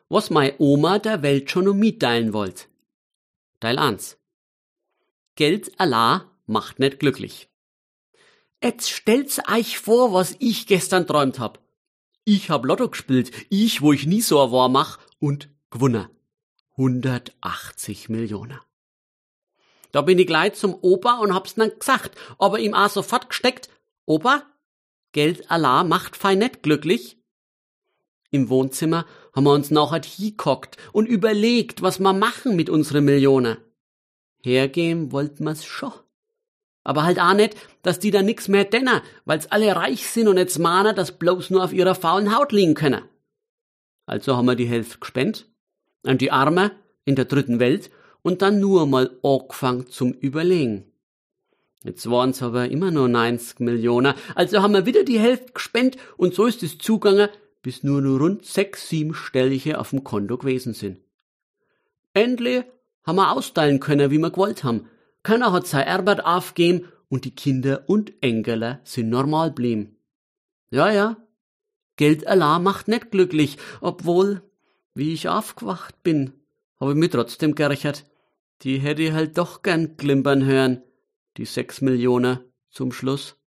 was mei Oma der Welt schon mitteilen wollt. Teil 1. Geld allein macht nicht glücklich. Jetzt stellt's euch vor, was ich gestern träumt hab. Ich hab Lotto gespielt, wo ich nie so war mach, und gewonnen. 180 Millionen. Da bin ich gleich zum Opa und hab's dann gesagt, aber ihm auch sofort gesteckt, Opa, Geld allein macht fein nicht glücklich. Im Wohnzimmer haben wir uns nachher hingehockt und überlegt, was wir machen mit unseren Millionen. Hergehen wollten wir's schon. Aber halt auch nicht, dass die da nix mehr denner, weil's alle reich sind und jetzt mahnen, dass bloß nur auf ihrer faulen Haut liegen können. Also haben wir die Hälfte gespendet an die Armen in der dritten Welt und dann nur mal angefangen zum Überlegen. Jetzt waren's aber immer nur 90 Millionen, also haben wir wieder die Hälfte gespendet und so ist es zugegangen, bis nur rund 6, 7-stellige auf dem Konto gewesen sind. Endlich haben wir austeilen können, wie wir gewollt haben. Keiner hat sein Erbe aufgegeben und die Kinder und Enkel sind normal blieben. Ja, Geld allein macht nicht glücklich, obwohl, wie ich aufgewacht bin, habe ich mich trotzdem geärgert. Die hätte ich halt doch gern klimpern hören, die 6 Millionen zum Schluss.